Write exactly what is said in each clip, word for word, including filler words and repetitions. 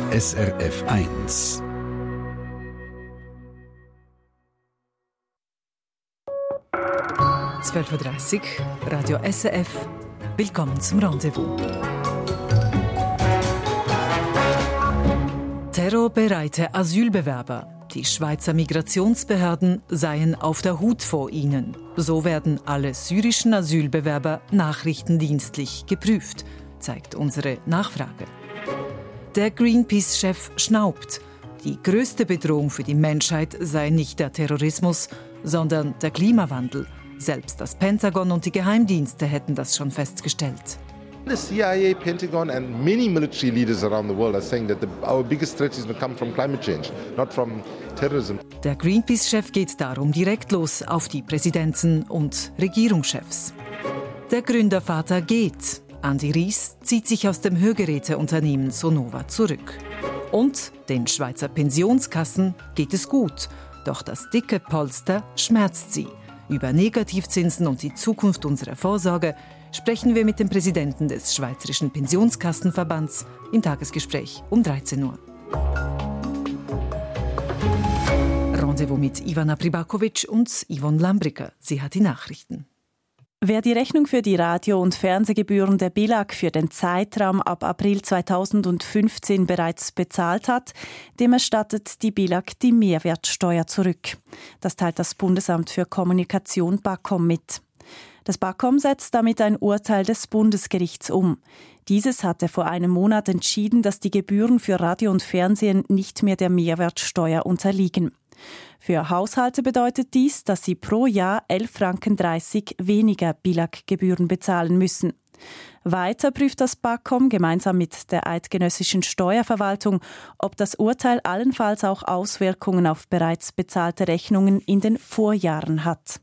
S R F eins. zwölf Uhr dreißig, Radio S R F. Willkommen zum Rendezvous. Terrorbereite Asylbewerber. Die Schweizer Migrationsbehörden seien auf der Hut vor ihnen. So werden alle syrischen Asylbewerber nachrichtendienstlich geprüft, zeigt unsere Nachfrage. Der Greenpeace-Chef schnaubt. Die größte Bedrohung für die Menschheit sei nicht der Terrorismus, sondern der Klimawandel. Selbst das Pentagon und die Geheimdienste hätten das schon festgestellt. The C I A, Pentagon and many military leaders around the world are saying that the, our biggest threat is going to come from climate change, not from terrorism. Der Greenpeace-Chef geht darum direkt los auf die Präsidenten und Regierungschefs. Der Gründervater geht. Andi Ries zieht sich aus dem Hörgeräteunternehmen Sonova zurück. Und den Schweizer Pensionskassen geht es gut. Doch das dicke Polster schmerzt sie. Über Negativzinsen und die Zukunft unserer Vorsorge sprechen wir mit dem Präsidenten des Schweizerischen Pensionskassenverbands im Tagesgespräch um dreizehn Uhr. Rendezvous mit Ivana Pribakovic und Yvonne Lambricker. Sie hat die Nachrichten. Wer die Rechnung für die Radio- und Fernsehgebühren der B I L A G für den Zeitraum ab April zweitausendfünfzehn bereits bezahlt hat, dem erstattet die B I L A G die Mehrwertsteuer zurück. Das teilt das Bundesamt für Kommunikation BAKOM mit. Das BAKOM setzt damit ein Urteil des Bundesgerichts um. Dieses hatte vor einem Monat entschieden, dass die Gebühren für Radio und Fernsehen nicht mehr der Mehrwertsteuer unterliegen. Für Haushalte bedeutet dies, dass sie pro Jahr elf Franken dreißig weniger B I L A G-Gebühren bezahlen müssen. Weiter prüft das BAKOM gemeinsam mit der eidgenössischen Steuerverwaltung, ob das Urteil allenfalls auch Auswirkungen auf bereits bezahlte Rechnungen in den Vorjahren hat.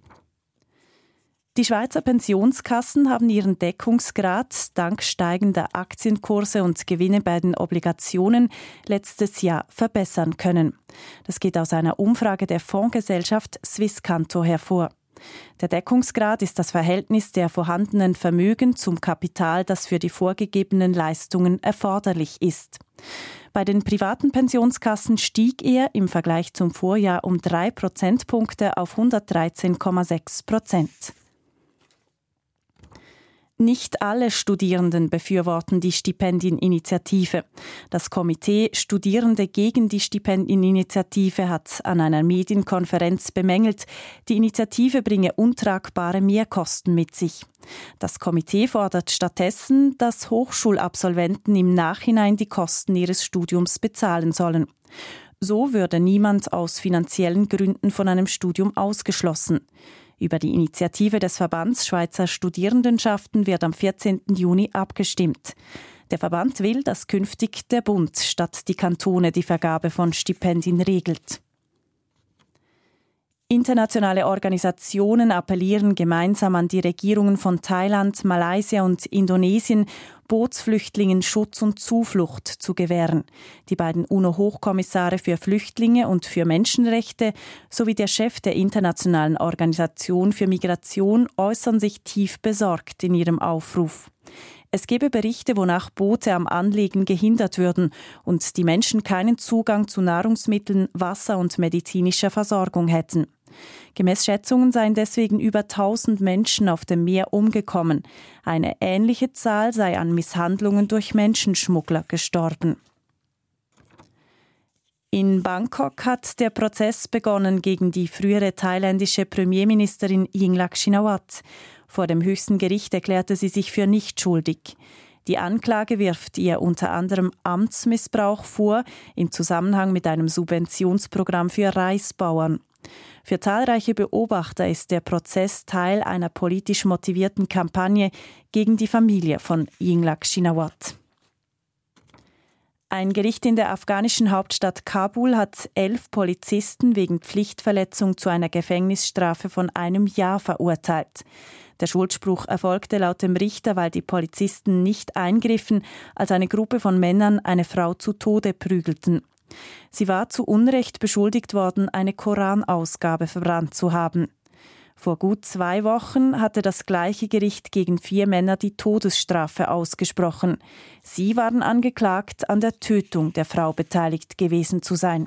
Die Schweizer Pensionskassen haben ihren Deckungsgrad dank steigender Aktienkurse und Gewinne bei den Obligationen letztes Jahr verbessern können. Das geht aus einer Umfrage der Fondsgesellschaft Swisscanto hervor. Der Deckungsgrad ist das Verhältnis der vorhandenen Vermögen zum Kapital, das für die vorgegebenen Leistungen erforderlich ist. Bei den privaten Pensionskassen stieg er im Vergleich zum Vorjahr um drei Prozentpunkte auf hundertdreizehn Komma sechs Prozent. Nicht alle Studierenden befürworten die Stipendieninitiative. Das Komitee Studierende gegen die Stipendieninitiative hat an einer Medienkonferenz bemängelt, die Initiative bringe untragbare Mehrkosten mit sich. Das Komitee fordert stattdessen, dass Hochschulabsolventen im Nachhinein die Kosten ihres Studiums bezahlen sollen. So würde niemand aus finanziellen Gründen von einem Studium ausgeschlossen. Über die Initiative des Verbands Schweizer Studierendenschaften wird am vierzehnten Juni abgestimmt. Der Verband will, dass künftig der Bund statt die Kantone die Vergabe von Stipendien regelt. Internationale Organisationen appellieren gemeinsam an die Regierungen von Thailand, Malaysia und Indonesien, Bootsflüchtlingen Schutz und Zuflucht zu gewähren. Die beiden UNO-Hochkommissare für Flüchtlinge und für Menschenrechte sowie der Chef der Internationalen Organisation für Migration äußern sich tief besorgt in ihrem Aufruf. Es gebe Berichte, wonach Boote am Anlegen gehindert würden und die Menschen keinen Zugang zu Nahrungsmitteln, Wasser und medizinischer Versorgung hätten. Gemäss Schätzungen seien deswegen über tausend Menschen auf dem Meer umgekommen. Eine ähnliche Zahl sei an Misshandlungen durch Menschenschmuggler gestorben. In Bangkok hat der Prozess begonnen gegen die frühere thailändische Premierministerin Yingluck Shinawatra. Vor dem höchsten Gericht erklärte sie sich für nicht schuldig. Die Anklage wirft ihr unter anderem Amtsmissbrauch vor, im Zusammenhang mit einem Subventionsprogramm für Reisbauern. Für zahlreiche Beobachter ist der Prozess Teil einer politisch motivierten Kampagne gegen die Familie von Yingluck Shinawatra. Ein Gericht in der afghanischen Hauptstadt Kabul hat elf Polizisten wegen Pflichtverletzung zu einer Gefängnisstrafe von einem Jahr verurteilt. Der Schuldspruch erfolgte laut dem Richter, weil die Polizisten nicht eingriffen, als eine Gruppe von Männern eine Frau zu Tode prügelten. Sie war zu Unrecht beschuldigt worden, eine Koranausgabe verbrannt zu haben. Vor gut zwei Wochen hatte das gleiche Gericht gegen vier Männer die Todesstrafe ausgesprochen. Sie waren angeklagt, an der Tötung der Frau beteiligt gewesen zu sein.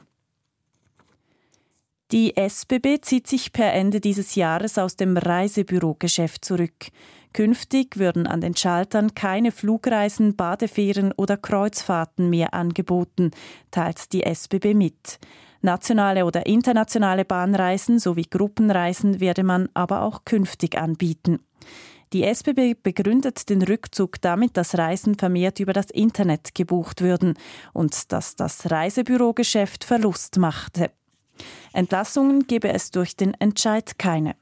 Die S B B zieht sich per Ende dieses Jahres aus dem Reisebürogeschäft zurück. Künftig würden an den Schaltern keine Flugreisen, Badefähren oder Kreuzfahrten mehr angeboten, teilt die S B B mit. Nationale oder internationale Bahnreisen sowie Gruppenreisen werde man aber auch künftig anbieten. Die S B B begründet den Rückzug damit, dass Reisen vermehrt über das Internet gebucht würden und dass das Reisebürogeschäft Verlust machte. Entlassungen gebe es durch den Entscheid keine.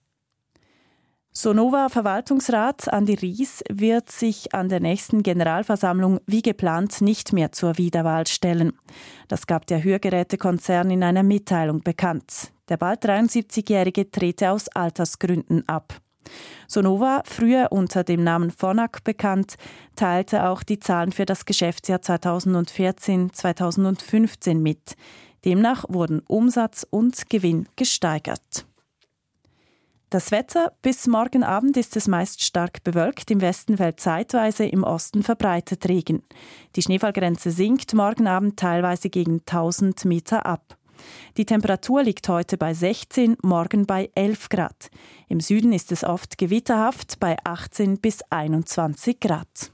Sonova-Verwaltungsrat Andi Ries wird sich an der nächsten Generalversammlung wie geplant nicht mehr zur Wiederwahl stellen. Das gab der Hörgerätekonzern in einer Mitteilung bekannt. Der bald dreiundsiebzigjährige trete aus Altersgründen ab. Sonova, früher unter dem Namen Phonak bekannt, teilte auch die Zahlen für das Geschäftsjahr zweitausendvierzehn zweitausendfünfzehn mit. Demnach wurden Umsatz und Gewinn gesteigert. Das Wetter: Bis morgen Abend ist es meist stark bewölkt, im Westen fällt zeitweise, im Osten verbreitet Regen. Die Schneefallgrenze sinkt morgen Abend teilweise gegen tausend Meter ab. Die Temperatur liegt heute bei sechzehn, morgen bei elf Grad. Im Süden ist es oft gewitterhaft bei achtzehn bis einundzwanzig Grad.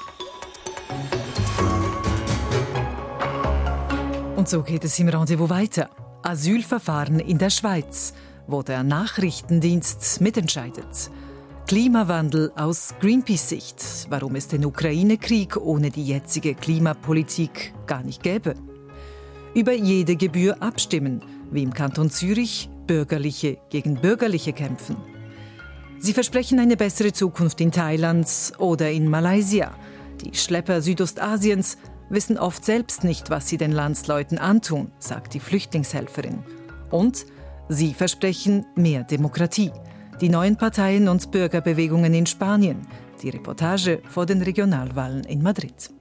Und so geht es im Rendezvous weiter. Asylverfahren in der Schweiz, wo der Nachrichtendienst mitentscheidet. Klimawandel aus Greenpeace-Sicht, warum es den Ukraine-Krieg ohne die jetzige Klimapolitik gar nicht gäbe. Über jede Gebühr abstimmen, wie im Kanton Zürich Bürgerliche gegen Bürgerliche kämpfen. Sie versprechen eine bessere Zukunft in Thailand oder in Malaysia. Die Schlepper Südostasiens wissen oft selbst nicht, was sie den Landsleuten antun, sagt die Flüchtlingshelferin. Und sie versprechen mehr Demokratie. Die neuen Parteien und Bürgerbewegungen in Spanien. Die Reportage vor den Regionalwahlen in Madrid.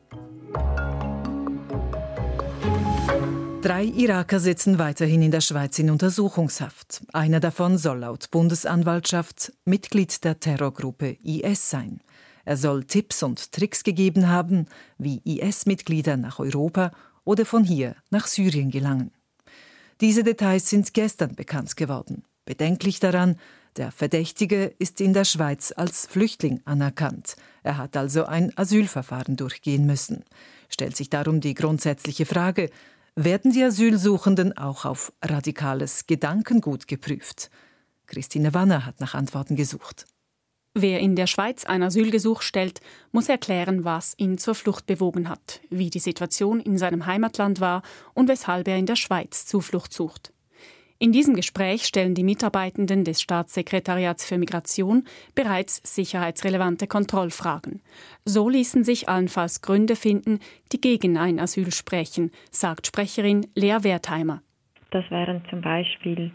Drei Iraker sitzen weiterhin in der Schweiz in Untersuchungshaft. Einer davon soll laut Bundesanwaltschaft Mitglied der Terrorgruppe I S sein. Er soll Tipps und Tricks gegeben haben, wie I S-Mitglieder nach Europa oder von hier nach Syrien gelangen. Diese Details sind gestern bekannt geworden. Bedenklich daran, der Verdächtige ist in der Schweiz als Flüchtling anerkannt. Er hat also ein Asylverfahren durchgehen müssen. Stellt sich darum die grundsätzliche Frage: Werden die Asylsuchenden auch auf radikales Gedankengut geprüft? Christine Wanner hat nach Antworten gesucht. Wer in der Schweiz ein Asylgesuch stellt, muss erklären, was ihn zur Flucht bewogen hat, wie die Situation in seinem Heimatland war und weshalb er in der Schweiz Zuflucht sucht. In diesem Gespräch stellen die Mitarbeitenden des Staatssekretariats für Migration bereits sicherheitsrelevante Kontrollfragen. So ließen sich allenfalls Gründe finden, die gegen ein Asyl sprechen, sagt Sprecherin Lea Wertheimer. Das wären zum Beispiel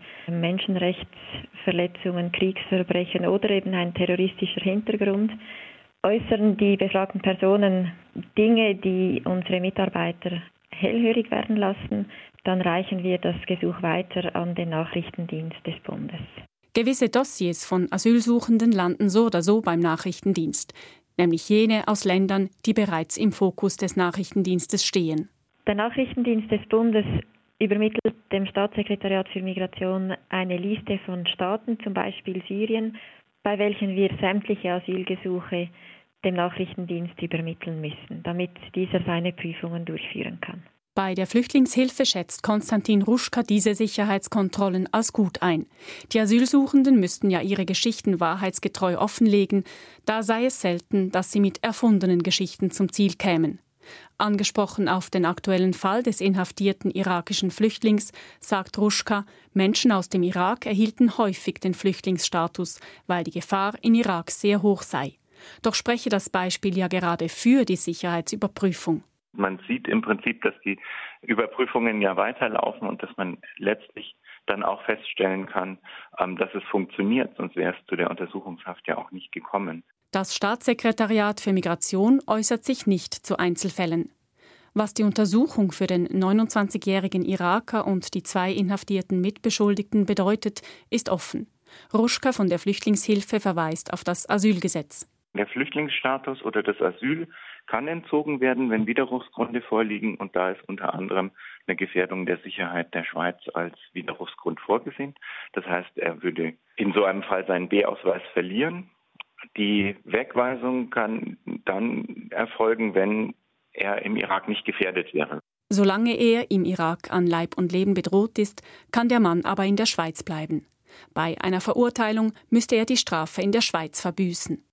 Menschenrechtsverletzungen, Kriegsverbrechen oder eben ein terroristischer Hintergrund. Äußern die befragten Personen Dinge, die unsere Mitarbeiter hellhörig werden lassen, dann reichen wir das Gesuch weiter an den Nachrichtendienst des Bundes. Gewisse Dossiers von Asylsuchenden landen so oder so beim Nachrichtendienst, nämlich jene aus Ländern, die bereits im Fokus des Nachrichtendienstes stehen. Der Nachrichtendienst des Bundes übermittelt dem Staatssekretariat für Migration eine Liste von Staaten, zum Beispiel Syrien, bei welchen wir sämtliche Asylgesuche dem Nachrichtendienst übermitteln müssen, damit dieser seine Prüfungen durchführen kann. Bei der Flüchtlingshilfe schätzt Konstantin Ruschka diese Sicherheitskontrollen als gut ein. Die Asylsuchenden müssten ja ihre Geschichten wahrheitsgetreu offenlegen, da sei es selten, dass sie mit erfundenen Geschichten zum Ziel kämen. Angesprochen auf den aktuellen Fall des inhaftierten irakischen Flüchtlings sagt Ruschka, Menschen aus dem Irak erhielten häufig den Flüchtlingsstatus, weil die Gefahr in Irak sehr hoch sei. Doch spreche das Beispiel ja gerade für die Sicherheitsüberprüfung. Man sieht im Prinzip, dass die Überprüfungen ja weiterlaufen und dass man letztlich dann auch feststellen kann, dass es funktioniert, sonst wäre es zu der Untersuchungshaft ja auch nicht gekommen. Das Staatssekretariat für Migration äußert sich nicht zu Einzelfällen. Was die Untersuchung für den neunundzwanzigjährigen Iraker und die zwei inhaftierten Mitbeschuldigten bedeutet, ist offen. Ruschka von der Flüchtlingshilfe verweist auf das Asylgesetz. Der Flüchtlingsstatus oder das Asyl kann entzogen werden, wenn Widerrufsgründe vorliegen. Und da ist unter anderem eine Gefährdung der Sicherheit der Schweiz als Widerrufsgrund vorgesehen. Das heißt, er würde in so einem Fall seinen B-Ausweis verlieren. Die Wegweisung kann dann erfolgen, wenn er im Irak nicht gefährdet wäre. Solange er im Irak an Leib und Leben bedroht ist, kann der Mann aber in der Schweiz bleiben. Bei einer Verurteilung müsste er die Strafe in der Schweiz verbüßen.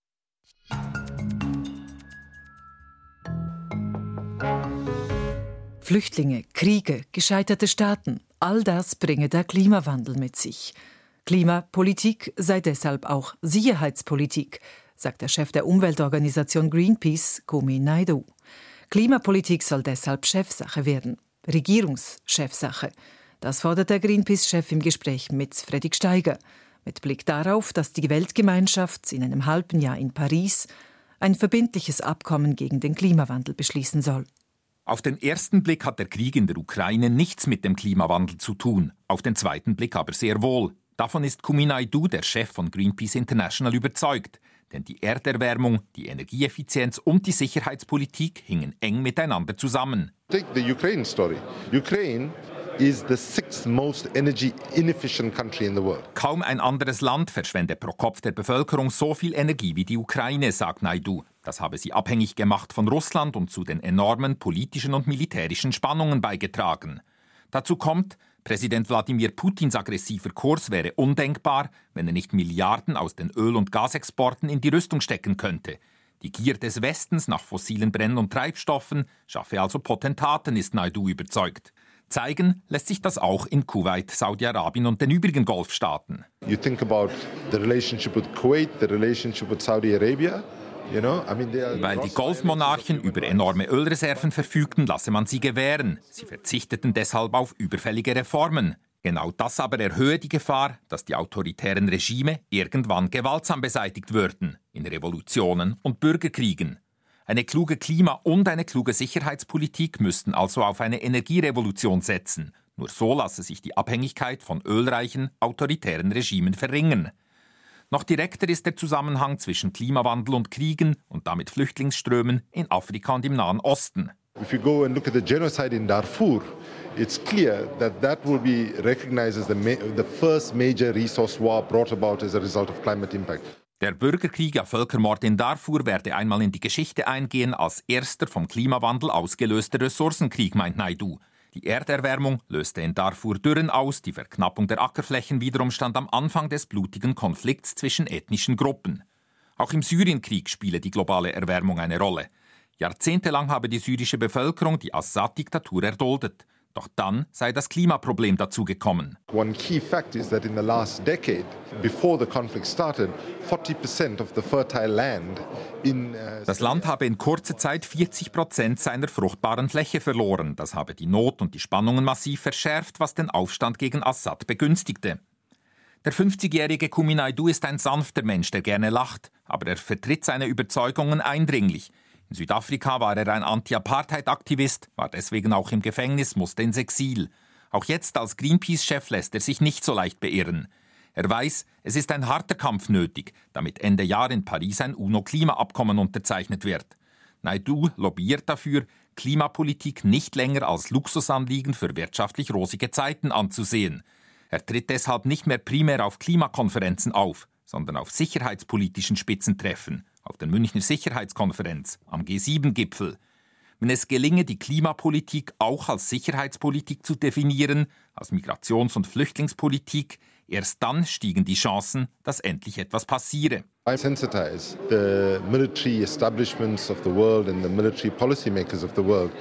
Flüchtlinge, Kriege, gescheiterte Staaten, all das bringe der Klimawandel mit sich. Klimapolitik sei deshalb auch Sicherheitspolitik, sagt der Chef der Umweltorganisation Greenpeace, Kumi Naidoo. Klimapolitik soll deshalb Chefsache werden, Regierungschefsache. Das fordert der Greenpeace-Chef im Gespräch mit Fredrik Steiger, mit Blick darauf, dass die Weltgemeinschaft in einem halben Jahr in Paris ein verbindliches Abkommen gegen den Klimawandel beschließen soll. Auf den ersten Blick hat der Krieg in der Ukraine nichts mit dem Klimawandel zu tun, auf den zweiten Blick aber sehr wohl. Davon ist Kumi Naidoo, der Chef von Greenpeace International, überzeugt. Denn die Erderwärmung, die Energieeffizienz und die Sicherheitspolitik hingen eng miteinander zusammen. Take the Ukraine story. Ukraine is the sixth most energy inefficient country in the world. Kaum ein anderes Land verschwende pro Kopf der Bevölkerung so viel Energie wie die Ukraine, sagt Naidoo. Das habe sie abhängig gemacht von Russland und zu den enormen politischen und militärischen Spannungen beigetragen. Dazu kommt, Präsident Wladimir Putins aggressiver Kurs wäre undenkbar, wenn er nicht Milliarden aus den Öl- und Gasexporten in die Rüstung stecken könnte. Die Gier des Westens nach fossilen Brenn- und Treibstoffen schaffe also Potentaten, ist Naidoo überzeugt. Zeigen lässt sich das auch in Kuwait, Saudi-Arabien und den übrigen Golfstaaten. You think about the relationship with Kuwait, the relationship with Saudi Arabia. You know, I mean, Weil die Golfmonarchen über enorme Ölreserven verfügten, lasse man sie gewähren. Sie verzichteten deshalb auf überfällige Reformen. Genau das aber erhöhe die Gefahr, dass die autoritären Regime irgendwann gewaltsam beseitigt würden, in Revolutionen und Bürgerkriegen. Eine kluge Klima- und eine kluge Sicherheitspolitik müssten also auf eine Energierevolution setzen. Nur so lasse sich die Abhängigkeit von ölreichen, autoritären Regimen verringern. Noch direkter ist der Zusammenhang zwischen Klimawandel und Kriegen und damit Flüchtlingsströmen in Afrika und im Nahen Osten. If you go and look at the genocide in Darfur, it's clear that that will be recognized as the, ma- the first major resource war brought about as a result of climate impact. Der Bürgerkrieg, ja Völkermord in Darfur, werde einmal in die Geschichte eingehen als erster vom Klimawandel ausgelöster Ressourcenkrieg, meint Naidoo. Die Erderwärmung löste in Darfur Dürren aus, die Verknappung der Ackerflächen wiederum stand am Anfang des blutigen Konflikts zwischen ethnischen Gruppen. Auch im Syrienkrieg spiele die globale Erwärmung eine Rolle. Jahrzehntelang habe die syrische Bevölkerung die Assad-Diktatur erduldet. Doch dann sei das Klimaproblem dazugekommen. One key fact is that in the last decade, before the conflict started, forty percent of the fertile land in uh, Das Land habe in kurzer Zeit vierzig Prozent seiner fruchtbaren Fläche verloren. Das habe die Not und die Spannungen massiv verschärft, was den Aufstand gegen Assad begünstigte. Der fünfzigjährige Kumi Naidoo ist ein sanfter Mensch, der gerne lacht, aber er vertritt seine Überzeugungen eindringlich. In Südafrika war er ein Anti-Apartheid-Aktivist, war deswegen auch im Gefängnis, musste ins Exil. Auch jetzt als Greenpeace-Chef lässt er sich nicht so leicht beirren. Er weiß, es ist ein harter Kampf nötig, damit Ende Jahr in Paris ein UNO-Klimaabkommen unterzeichnet wird. Naidoo lobbyiert dafür, Klimapolitik nicht länger als Luxusanliegen für wirtschaftlich rosige Zeiten anzusehen. Er tritt deshalb nicht mehr primär auf Klimakonferenzen auf, sondern auf sicherheitspolitischen Spitzentreffen, auf der Münchner Sicherheitskonferenz, am G sieben Gipfel. Wenn es gelinge, die Klimapolitik auch als Sicherheitspolitik zu definieren, als Migrations- und Flüchtlingspolitik, erst dann stiegen die Chancen, dass endlich etwas passiere. I sensitize the military establishments of the world and the military policymakers of the world.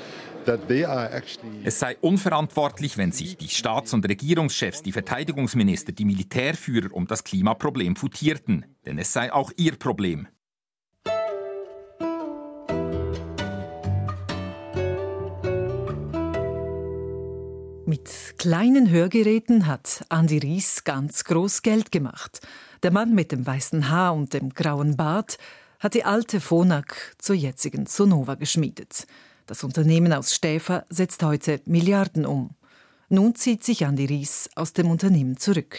Es sei unverantwortlich, wenn sich die Staats- und Regierungschefs, die Verteidigungsminister, die Militärführer um das Klimaproblem futierten. Denn es sei auch ihr Problem. Mit kleinen Hörgeräten hat Andi Ries ganz groß Geld gemacht. Der Mann mit dem weißen Haar und dem grauen Bart hat die alte Phonak zur jetzigen Sonova geschmiedet. Das Unternehmen aus Stäfa setzt heute Milliarden um. Nun zieht sich Andi Ries aus dem Unternehmen zurück.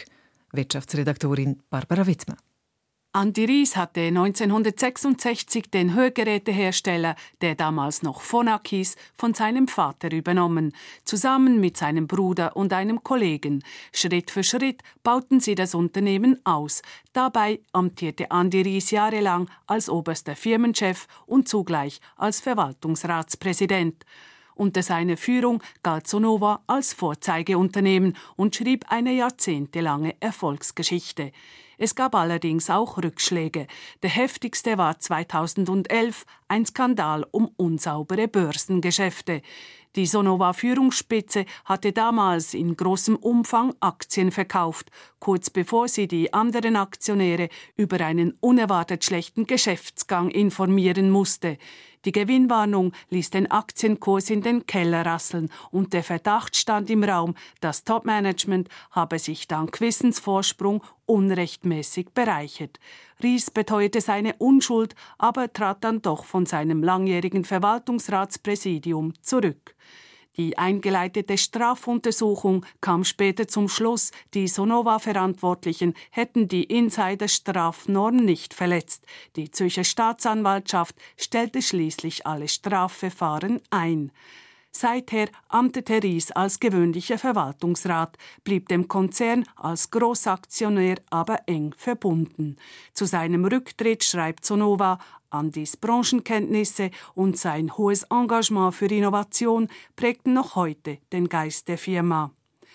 Wirtschaftsredaktorin Barbara Wittmer. Andi Ries hatte neunzehnhundertsechsundsechzig den Hörgerätehersteller, der damals noch Phonak hieß, von seinem Vater übernommen, zusammen mit seinem Bruder und einem Kollegen. Schritt für Schritt bauten sie das Unternehmen aus. Dabei amtierte Andi Ries jahrelang als oberster Firmenchef und zugleich als Verwaltungsratspräsident. Unter seiner Führung galt Sonova als Vorzeigeunternehmen und schrieb eine jahrzehntelange Erfolgsgeschichte. Es gab allerdings auch Rückschläge. Der heftigste war zweitausendelf, ein Skandal um unsaubere Börsengeschäfte. Die Sonova-Führungsspitze hatte damals in großem Umfang Aktien verkauft, kurz bevor sie die anderen Aktionäre über einen unerwartet schlechten Geschäftsgang informieren musste. Die Gewinnwarnung ließ den Aktienkurs in den Keller rasseln und der Verdacht stand im Raum, das Topmanagement habe sich dank Wissensvorsprung unrechtmäßig bereichert. Ries beteuerte seine Unschuld, aber trat dann doch von seinem langjährigen Verwaltungsratspräsidium zurück. Die eingeleitete Strafuntersuchung kam später zum Schluss, die Sonova-Verantwortlichen hätten die Insider-Strafnorm nicht verletzt. Die Zürcher Staatsanwaltschaft stellte schließlich alle Strafverfahren ein. Seither amtete Ries als gewöhnlicher Verwaltungsrat, blieb dem Konzern als Großaktionär aber eng verbunden. Zu seinem Rücktritt schreibt Sonova: Andis Branchenkenntnisse und sein hohes Engagement für Innovation prägten noch heute den Geist der Firma.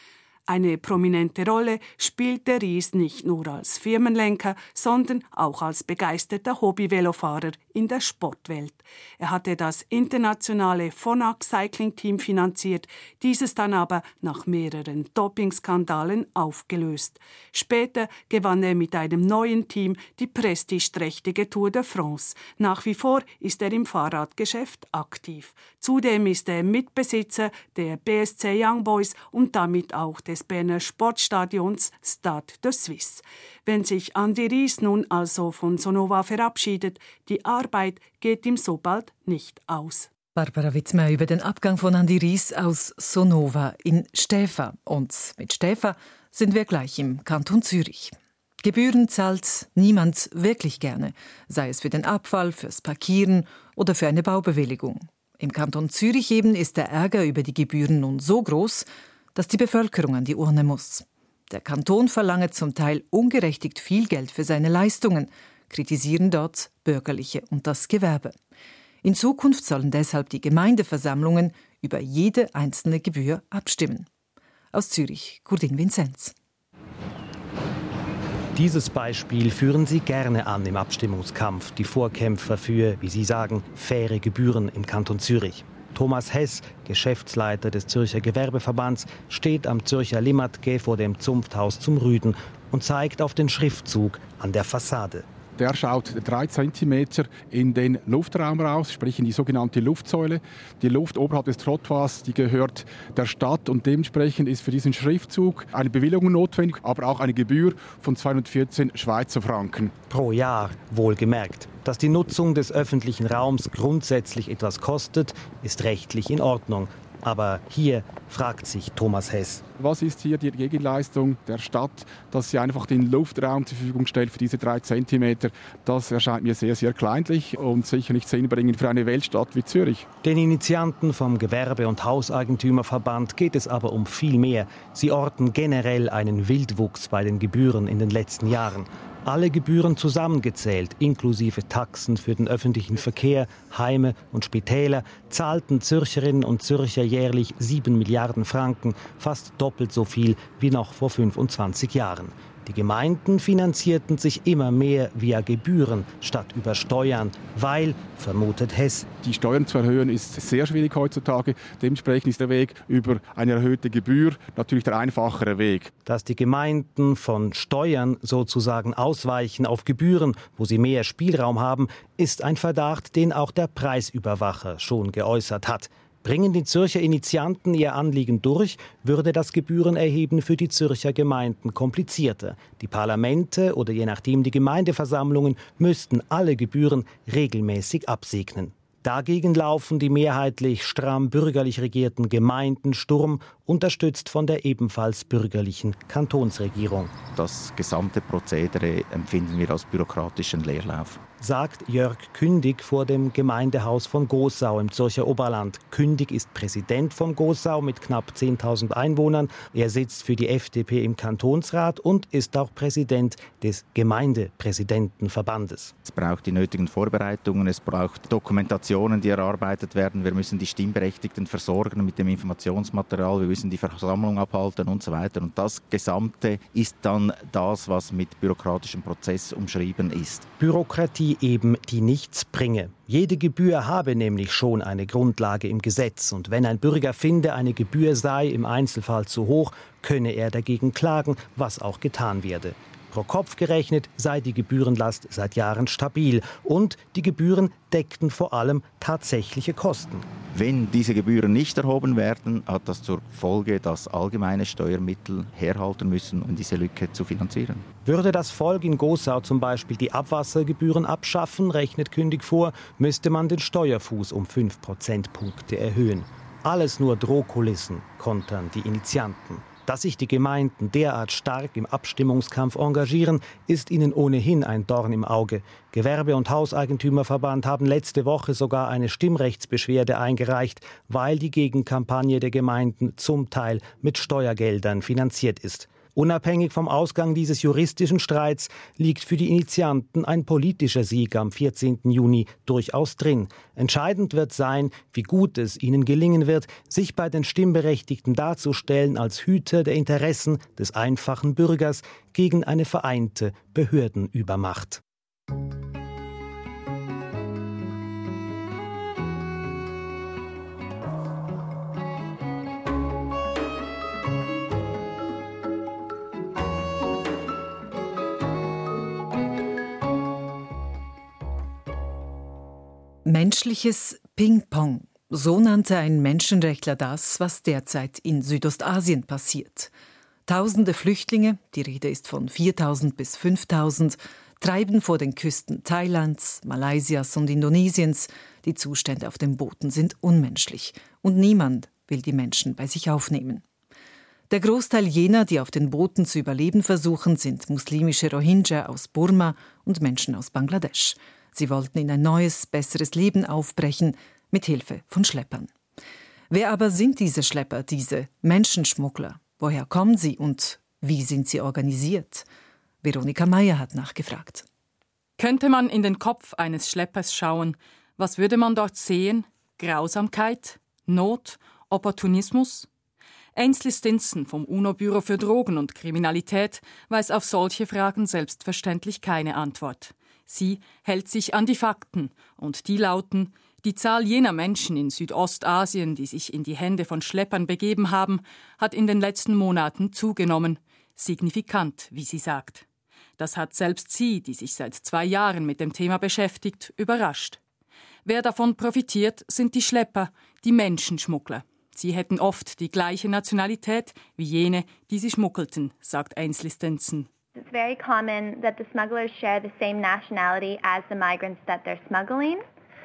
Eine prominente Rolle spielte Ries nicht nur als Firmenlenker, sondern auch als begeisterter Hobby-Velofahrer in der Sportwelt. Er hatte das internationale Phonak Cycling Team finanziert, dieses dann aber nach mehreren Dopingskandalen aufgelöst. Später gewann er mit einem neuen Team die prestigeträchtige Tour de France. Nach wie vor ist er im Fahrradgeschäft aktiv. Zudem ist er Mitbesitzer der B S C Young Boys und damit auch des Berner Sportstadions Stade de Suisse. Wenn sich Andi Ries nun also von Sonova verabschiedet, die Arbeit geht ihm so bald nicht aus. Barbara Wittmer über den Abgang von Andi Ries aus Sonova in Stäfa. Und mit Stäfa sind wir gleich im Kanton Zürich. Gebühren zahlt niemand wirklich gerne, sei es für den Abfall, fürs Parkieren oder für eine Baubewilligung. Im Kanton Zürich eben ist der Ärger über die Gebühren nun so groß, dass die Bevölkerung an die Urne muss. Der Kanton verlange zum Teil ungerechtigt viel Geld für seine Leistungen, kritisieren dort Bürgerliche und das Gewerbe. In Zukunft sollen deshalb die Gemeindeversammlungen über jede einzelne Gebühr abstimmen. Aus Zürich, Kurdin Vinzenz. Dieses Beispiel führen Sie gerne an im Abstimmungskampf, die Vorkämpfer für, wie Sie sagen, faire Gebühren im Kanton Zürich. Thomas Hess, Geschäftsleiter des Zürcher Gewerbeverbands, steht am Zürcher Limmatge vor dem Zunfthaus zum Rüden und zeigt auf den Schriftzug an der Fassade. Der schaut drei Zentimeter in den Luftraum raus, sprich in die sogenannte Luftsäule. Die Luft oberhalb des Trottoirs, die gehört der Stadt und dementsprechend ist für diesen Schriftzug eine Bewilligung notwendig, aber auch eine Gebühr von zweihundertvierzehn Schweizer Franken. Pro Jahr, wohlgemerkt. Dass die Nutzung des öffentlichen Raums grundsätzlich etwas kostet, ist rechtlich in Ordnung. Aber hier fragt sich Thomas Hess. Was ist hier die Gegenleistung der Stadt, dass sie einfach den Luftraum zur Verfügung stellt für diese drei Zentimeter? Das erscheint mir sehr, sehr kleinlich und sicher nicht sinnbringend für eine Weltstadt wie Zürich. Den Initianten vom Gewerbe- und Hauseigentümerverband geht es aber um viel mehr. Sie orten generell einen Wildwuchs bei den Gebühren in den letzten Jahren. Alle Gebühren zusammengezählt, inklusive Taxen für den öffentlichen Verkehr, Heime und Spitäler, zahlten Zürcherinnen und Zürcher jährlich sieben Milliarden Franken, fast doppelt so viel wie noch vor fünfundzwanzig Jahren. Die Gemeinden finanzierten sich immer mehr via Gebühren statt über Steuern, weil, vermutet Hess, die Steuern zu erhöhen ist sehr schwierig heutzutage. Dementsprechend ist der Weg über eine erhöhte Gebühr natürlich der einfachere Weg. Dass die Gemeinden von Steuern sozusagen ausweichen auf Gebühren, wo sie mehr Spielraum haben, ist ein Verdacht, den auch der Preisüberwacher schon geäußert hat. Bringen die Zürcher Initianten ihr Anliegen durch, würde das Gebührenerheben für die Zürcher Gemeinden komplizierter. Die Parlamente oder je nachdem die Gemeindeversammlungen müssten alle Gebühren regelmäßig absegnen. Dagegen laufen die mehrheitlich stramm bürgerlich regierten Gemeinden Sturm, unterstützt von der ebenfalls bürgerlichen Kantonsregierung. Das gesamte Prozedere empfinden wir als bürokratischen Leerlauf, sagt Jörg Kündig vor dem Gemeindehaus von Gossau im Zürcher Oberland. Kündig ist Präsident von Gossau mit knapp zehntausend Einwohnern. Er sitzt für die F D P im Kantonsrat und ist auch Präsident des Gemeindepräsidentenverbandes. Es braucht die nötigen Vorbereitungen, es braucht Dokumentationen, die erarbeitet werden. Wir müssen die Stimmberechtigten versorgen mit dem Informationsmaterial, wir müssen die Versammlung abhalten und so weiter. Und das Gesamte ist dann das, was mit bürokratischem Prozess umschrieben ist. Bürokratie eben, die nichts bringe. Jede Gebühr habe nämlich schon eine Grundlage im Gesetz. Und wenn ein Bürger finde, eine Gebühr sei im Einzelfall zu hoch, könne er dagegen klagen, was auch getan werde. Pro Kopf gerechnet sei die Gebührenlast seit Jahren stabil. Und die Gebühren deckten vor allem tatsächliche Kosten. Wenn diese Gebühren nicht erhoben werden, hat das zur Folge, dass allgemeine Steuermittel herhalten müssen, um diese Lücke zu finanzieren. Würde das Volk in Gossau zum Beispiel die Abwassergebühren abschaffen, rechnet Kündig vor, müsste man den Steuerfuß um fünf Prozentpunkte erhöhen. Alles nur Drohkulissen, kontern die Initianten. Dass sich die Gemeinden derart stark im Abstimmungskampf engagieren, ist ihnen ohnehin ein Dorn im Auge. Gewerbe- und Hauseigentümerverband haben letzte Woche sogar eine Stimmrechtsbeschwerde eingereicht, weil die Gegenkampagne der Gemeinden zum Teil mit Steuergeldern finanziert ist. Unabhängig vom Ausgang dieses juristischen Streits liegt für die Initianten ein politischer Sieg am vierzehnten Juni durchaus drin. Entscheidend wird sein, wie gut es ihnen gelingen wird, sich bei den Stimmberechtigten darzustellen als Hüter der Interessen des einfachen Bürgers gegen eine vereinte Behördenübermacht. Menschliches Ping-Pong. So nannte ein Menschenrechtler das, was derzeit in Südostasien passiert. Tausende Flüchtlinge, die Rede ist von viertausend bis fünftausend, treiben vor den Küsten Thailands, Malaysias und Indonesiens. Die Zustände auf den Booten sind unmenschlich und niemand will die Menschen bei sich aufnehmen. Der Großteil jener, die auf den Booten zu überleben versuchen, sind muslimische Rohingya aus Burma und Menschen aus Bangladesch. Sie wollten in ein neues, besseres Leben aufbrechen, mit Hilfe von Schleppern. Wer aber sind diese Schlepper, diese Menschenschmuggler? Woher kommen sie und wie sind sie organisiert? Veronika Meyer hat nachgefragt. Könnte man in den Kopf eines Schleppers schauen, was würde man dort sehen? Grausamkeit? Not? Opportunismus? Ainsley Stinson vom UNO-Büro für Drogen und Kriminalität weiß auf solche Fragen selbstverständlich keine Antwort. Sie hält sich an die Fakten, und die lauten: Die Zahl jener Menschen in Südostasien, die sich in die Hände von Schleppern begeben haben, hat in den letzten Monaten zugenommen. Signifikant, wie sie sagt. Das hat selbst sie, die sich seit zwei Jahren mit dem Thema beschäftigt, überrascht. Wer davon profitiert, sind die Schlepper, die Menschenschmuggler. Sie hätten oft die gleiche Nationalität wie jene, die sie schmuggelten, sagt Ainsley Stinson. It's very common that the smugglers share the same nationality as the migrants that they're smuggling.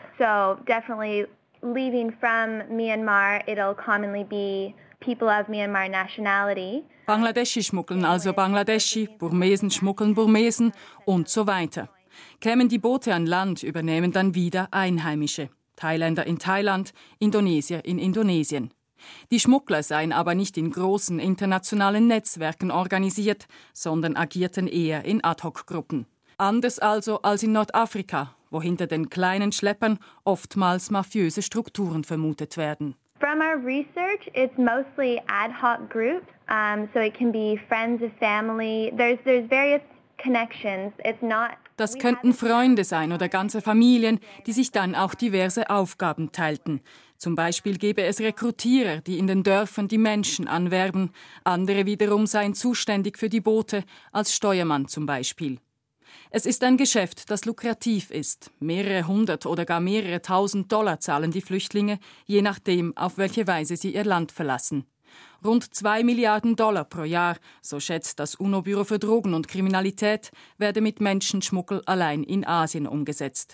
So definitely leaving from Myanmar, it'll commonly be people of Myanmar nationality. Bangladeschi schmuggeln also Bangladeschi, Burmesen schmuggeln Burmesen und so weiter. Kämen die Boote an Land, übernehmen dann wieder Einheimische. Thailänder in Thailand, Indonesier in Indonesien. Die Schmuggler seien aber nicht in großen internationalen Netzwerken organisiert, sondern agierten eher in Ad-hoc-Gruppen. Anders also als in Nordafrika, wo hinter den kleinen Schleppern oftmals mafiöse Strukturen vermutet werden. From our research, it's mostly ad-hoc groups, um, so it can be friends of family. There's there's various connections. It's not. Das könnten Freunde sein oder ganze Familien, die sich dann auch diverse Aufgaben teilten. Zum Beispiel gäbe es Rekrutierer, die in den Dörfern die Menschen anwerben. Andere wiederum seien zuständig für die Boote, als Steuermann zum Beispiel. Es ist ein Geschäft, das lukrativ ist. Mehrere hundert oder gar mehrere tausend Dollar zahlen die Flüchtlinge, je nachdem, auf welche Weise sie ihr Land verlassen. Rund zwei Milliarden Dollar pro Jahr, so schätzt das UNO-Büro für Drogen und Kriminalität, werde mit Menschenschmuggel allein in Asien umgesetzt.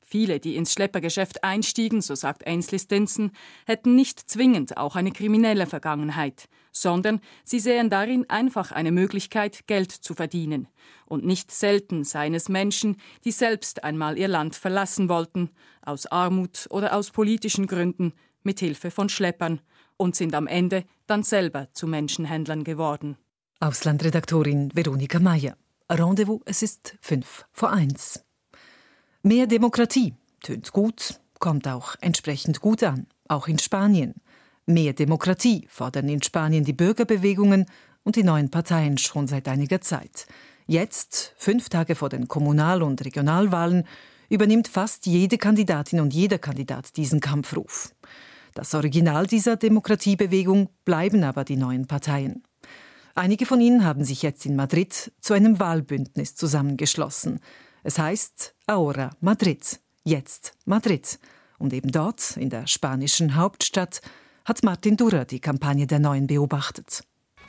Viele, die ins Schleppergeschäft einstiegen, so sagt Ainsley Stinson, hätten nicht zwingend auch eine kriminelle Vergangenheit, sondern sie sehen darin einfach eine Möglichkeit, Geld zu verdienen. Und nicht selten seien es Menschen, die selbst einmal ihr Land verlassen wollten, aus Armut oder aus politischen Gründen, mit Hilfe von Schleppern, und sind am Ende dann selber zu Menschenhändlern geworden. Auslandredaktorin Veronika Mayer. Rendezvous, es ist fünf vor eins. Mehr Demokratie tönt gut, kommt auch entsprechend gut an, auch in Spanien. Mehr Demokratie fordern in Spanien die Bürgerbewegungen und die neuen Parteien schon seit einiger Zeit. Jetzt, fünf Tage vor den Kommunal- und Regionalwahlen, übernimmt fast jede Kandidatin und jeder Kandidat diesen Kampfruf. Das Original dieser Demokratiebewegung bleiben aber die neuen Parteien. Einige von ihnen haben sich jetzt in Madrid zu einem Wahlbündnis zusammengeschlossen. Es heißt Ahora Madrid, jetzt Madrid. Und eben dort, in der spanischen Hauptstadt, hat Martin Durrer die Kampagne der Neuen beobachtet.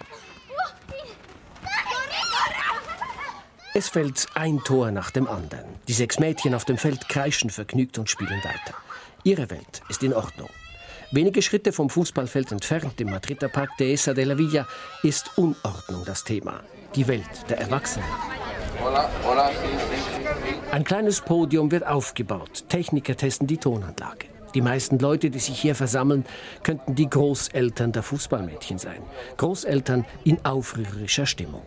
Es fällt ein Tor nach dem anderen. Die sechs Mädchen auf dem Feld kreischen vergnügt und spielen weiter. Ihre Welt ist in Ordnung. Wenige Schritte vom Fußballfeld entfernt, im Madrider Park Dehesa de la Villa, ist Unordnung das Thema. Die Welt der Erwachsenen. Ein kleines Podium wird aufgebaut. Techniker testen die Tonanlage. Die meisten Leute, die sich hier versammeln, könnten die Großeltern der Fußballmädchen sein. Großeltern in aufrührerischer Stimmung.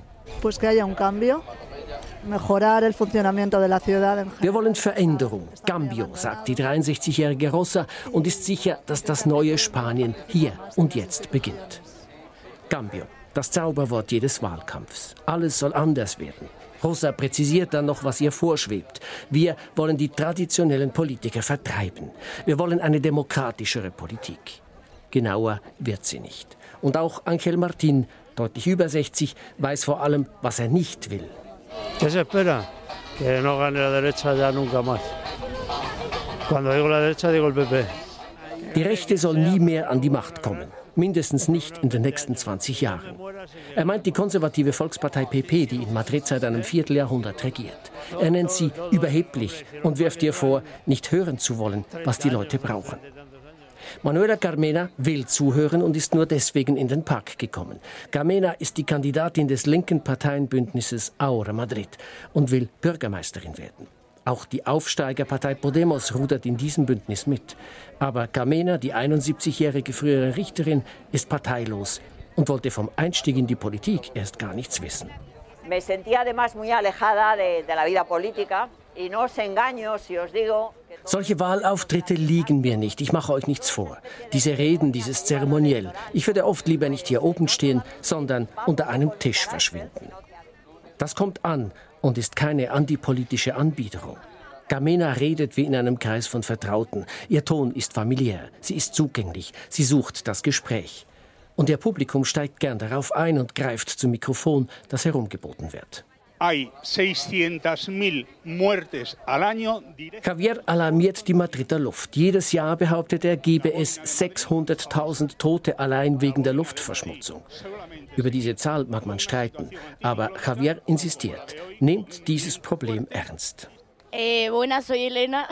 Wir wollen Veränderung. Cambio, sagt die dreiundsechzigjährige Rosa und ist sicher, dass das neue Spanien hier und jetzt beginnt. Cambio, das Zauberwort jedes Wahlkampfs. Alles soll anders werden. Rosa präzisiert dann noch, was ihr vorschwebt. Wir wollen die traditionellen Politiker vertreiben. Wir wollen eine demokratischere Politik. Genauer wird sie nicht. Und auch Ángel Martín, deutlich über sechzig, weiß vor allem, was er nicht will. ¿Qué se espera? Que no gane la derecha ya nunca más. Cuando digo la derecha, digo el P P. Die Rechte soll nie mehr an die Macht kommen. Mindestens nicht in den nächsten zwanzig Jahren. Er meint die konservative Volkspartei P P, die in Madrid seit einem Vierteljahrhundert regiert. Er nennt sie überheblich und wirft ihr vor, nicht hören zu wollen, was die Leute brauchen. Manuela Carmena will zuhören und ist nur deswegen in den Park gekommen. Carmena ist die Kandidatin des linken Parteienbündnisses Ahora Madrid und will Bürgermeisterin werden. Auch die Aufsteigerpartei Podemos rudert in diesem Bündnis mit. Aber Carmena, die einundsiebzigjährige frühere Richterin, ist parteilos und wollte vom Einstieg in die Politik erst gar nichts wissen. Me sentía además muy alejada de, de la vida política y no os engaño si os digo. Solche Wahlauftritte liegen mir nicht. Ich mache euch nichts vor. Diese Reden, dieses Zeremoniell. Ich würde oft lieber nicht hier oben stehen, sondern unter einem Tisch verschwinden. Das kommt an und ist keine antipolitische Anbiederung. Carmena redet wie in einem Kreis von Vertrauten. Ihr Ton ist familiär, sie ist zugänglich, sie sucht das Gespräch. Und ihr Publikum steigt gern darauf ein und greift zum Mikrofon, das herumgeboten wird. Javier alarmiert die Madrider Luft. Jedes Jahr, behauptet er, gebe es sechshunderttausend Tote allein wegen der Luftverschmutzung. Über diese Zahl mag man streiten, aber Javier insistiert, nehmt dieses Problem ernst. Eh, buenas, soy Elena.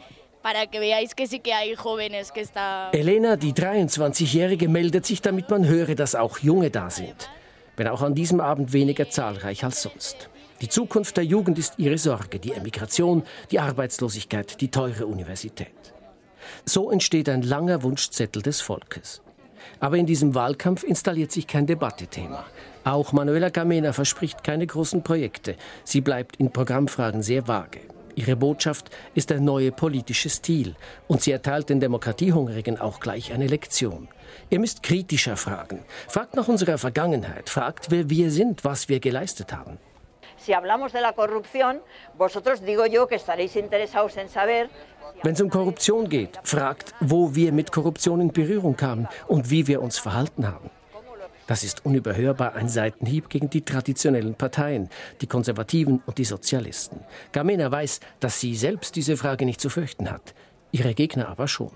Elena, die dreiundzwanzigjährige, meldet sich, damit man höre, dass auch Junge da sind. Wenn auch an diesem Abend weniger zahlreich als sonst. Die Zukunft der Jugend ist ihre Sorge, die Emigration, die Arbeitslosigkeit, die teure Universität. So entsteht ein langer Wunschzettel des Volkes. Aber in diesem Wahlkampf installiert sich kein Debattethema. Auch Manuela Carmena verspricht keine großen Projekte. Sie bleibt in Programmfragen sehr vage. Ihre Botschaft ist der neue politische Stil. Und sie erteilt den Demokratiehungrigen auch gleich eine Lektion. Ihr müsst kritischer fragen. Fragt nach unserer Vergangenheit. Fragt, wer wir sind, was wir geleistet haben. Si hablamos de la corrupción, vosotros digo yo que estaréis interesados en saber. Wenn es um Korruption geht, fragt, wo wir mit Korruption in Berührung kamen und wie wir uns verhalten haben. Das ist unüberhörbar ein Seitenhieb gegen die traditionellen Parteien, die Konservativen und die Sozialisten. Carmena weiß, dass sie selbst diese Frage nicht zu fürchten hat, ihre Gegner aber schon.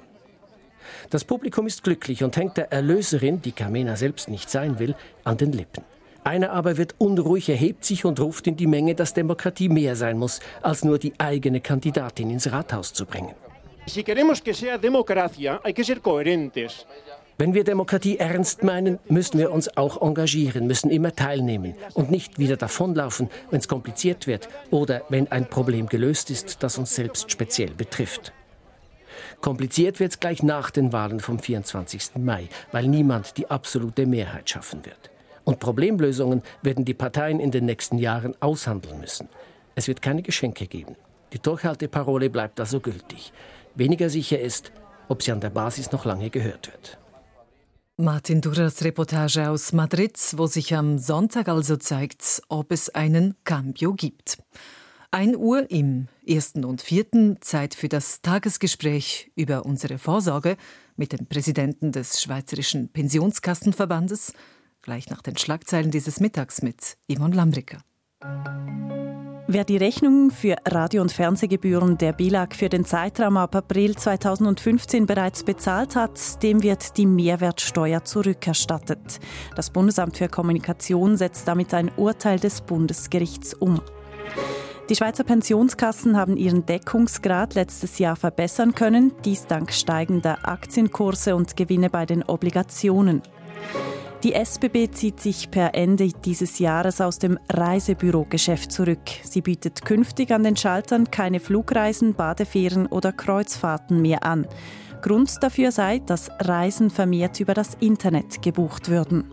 Das Publikum ist glücklich und hängt der Erlöserin, die Carmena selbst nicht sein will, an den Lippen. Einer aber wird unruhig, erhebt sich und ruft in die Menge, dass Demokratie mehr sein muss, als nur die eigene Kandidatin ins Rathaus zu bringen. Si queremos que sea democracia, hay que ser coherentes. Wenn wir Demokratie ernst meinen, müssen wir uns auch engagieren, müssen immer teilnehmen und nicht wieder davonlaufen, wenn es kompliziert wird oder wenn ein Problem gelöst ist, das uns selbst speziell betrifft. Kompliziert wird es gleich nach den Wahlen vom vierundzwanzigsten Mai, weil niemand die absolute Mehrheit schaffen wird. Und Problemlösungen werden die Parteien in den nächsten Jahren aushandeln müssen. Es wird keine Geschenke geben. Die Durchhalteparole bleibt also gültig. Weniger sicher ist, ob sie an der Basis noch lange gehört wird. Martin Durras Reportage aus Madrid, wo sich am Sonntag also zeigt, ob es einen Cambio gibt. ein Uhr im ersten und vierten, Zeit für das Tagesgespräch über unsere Vorsorge mit dem Präsidenten des Schweizerischen Pensionskassenverbandes. Gleich nach den Schlagzeilen dieses Mittags mit Yvonne Lambricker. Wer die Rechnung für Radio- und Fernsehgebühren der B I L A G für den Zeitraum ab April zweitausendfünfzehn bereits bezahlt hat, dem wird die Mehrwertsteuer zurückerstattet. Das Bundesamt für Kommunikation setzt damit ein Urteil des Bundesgerichts um. Die Schweizer Pensionskassen haben ihren Deckungsgrad letztes Jahr verbessern können, dies dank steigender Aktienkurse und Gewinne bei den Obligationen. Die S B B zieht sich per Ende dieses Jahres aus dem Reisebürogeschäft zurück. Sie bietet künftig an den Schaltern keine Flugreisen, Badefähren oder Kreuzfahrten mehr an. Grund dafür sei, dass Reisen vermehrt über das Internet gebucht würden.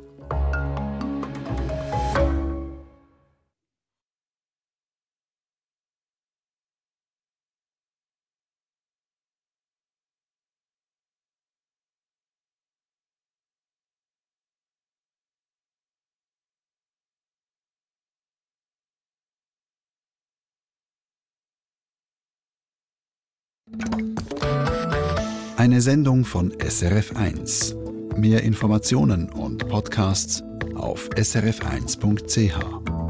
Eine Sendung von S R F eins. Mehr Informationen und Podcasts auf s r f eins punkt c h.